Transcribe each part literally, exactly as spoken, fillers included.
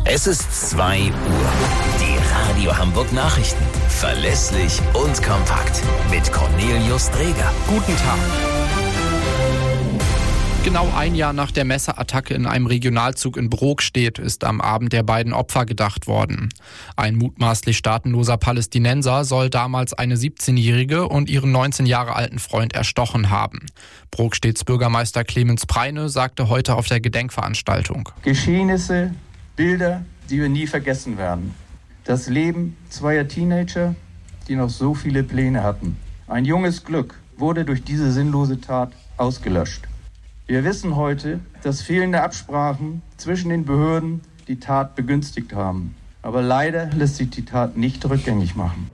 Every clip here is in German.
Es ist zwei Uhr. Die Radio Hamburg Nachrichten. Verlässlich und kompakt. Mit Cornelius Dreger. Guten Tag. Genau ein Jahr nach der Messerattacke in einem Regionalzug in Brokstedt ist am Abend der beiden Opfer gedacht worden. Ein mutmaßlich staatenloser Palästinenser soll damals eine siebzehnjährige und ihren neunzehn Jahre alten Freund erstochen haben. Brokstedts Bürgermeister Clemens Preine sagte heute auf der Gedenkveranstaltung: Geschehnisse, Bilder, die wir nie vergessen werden. Das Leben zweier Teenager, die noch so viele Pläne hatten. Ein junges Glück wurde durch diese sinnlose Tat ausgelöscht. Wir wissen heute, dass fehlende Absprachen zwischen den Behörden die Tat begünstigt haben. Aber leider lässt sich die Tat nicht rückgängig machen.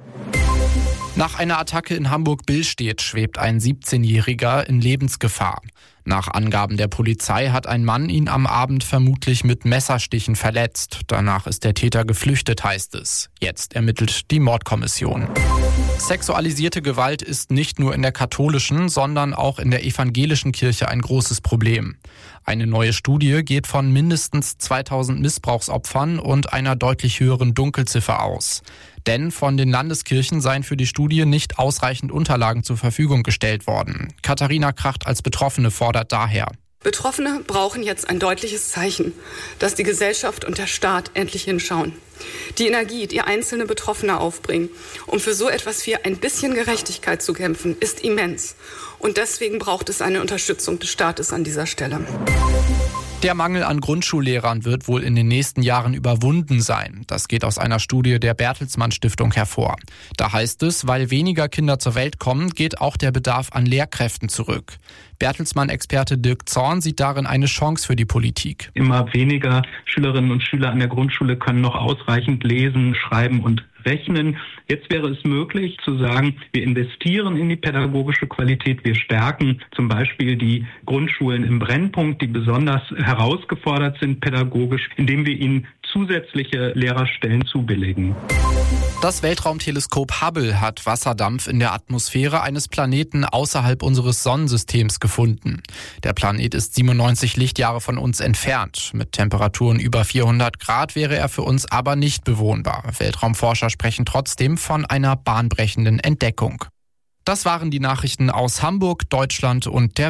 Nach einer Attacke in Hamburg-Billstedt schwebt ein siebzehnjähriger in Lebensgefahr. Nach Angaben der Polizei hat ein Mann ihn am Abend vermutlich mit Messerstichen verletzt. Danach ist der Täter geflüchtet, heißt es. Jetzt ermittelt die Mordkommission. Sexualisierte Gewalt ist nicht nur in der katholischen, sondern auch in der evangelischen Kirche ein großes Problem. Eine neue Studie geht von mindestens zweitausend Missbrauchsopfern und einer deutlich höheren Dunkelziffer aus. Denn von den Landeskirchen seien für die Studie nicht ausreichend Unterlagen zur Verfügung gestellt worden. Katharina Kracht als Betroffene fordert daher: Betroffene brauchen jetzt ein deutliches Zeichen, dass die Gesellschaft und der Staat endlich hinschauen. Die Energie, die einzelne Betroffene aufbringen, um für so etwas wie ein bisschen Gerechtigkeit zu kämpfen, ist immens. Und deswegen braucht es eine Unterstützung des Staates an dieser Stelle. Der Mangel an Grundschullehrern wird wohl in den nächsten Jahren überwunden sein. Das geht aus einer Studie der Bertelsmann Stiftung hervor. Da heißt es, weil weniger Kinder zur Welt kommen, geht auch der Bedarf an Lehrkräften zurück. Bertelsmann-Experte Dirk Zorn sieht darin eine Chance für die Politik. Immer weniger Schülerinnen und Schüler an der Grundschule können noch ausreichend lesen, schreiben und rechnen. Jetzt wäre es möglich zu sagen, wir investieren in die pädagogische Qualität, wir stärken zum Beispiel die Grundschulen im Brennpunkt, die besonders herausgefordert sind pädagogisch, indem wir ihnen zusätzliche Lehrerstellen zubilligen. Das Weltraumteleskop Hubble hat Wasserdampf in der Atmosphäre eines Planeten außerhalb unseres Sonnensystems gefunden. Der Planet ist siebenundneunzig Lichtjahre von uns entfernt. Mit Temperaturen über vierhundert Grad wäre er für uns aber nicht bewohnbar. Weltraumforscher sprechen trotzdem von einer bahnbrechenden Entdeckung. Das waren die Nachrichten aus Hamburg, Deutschland und der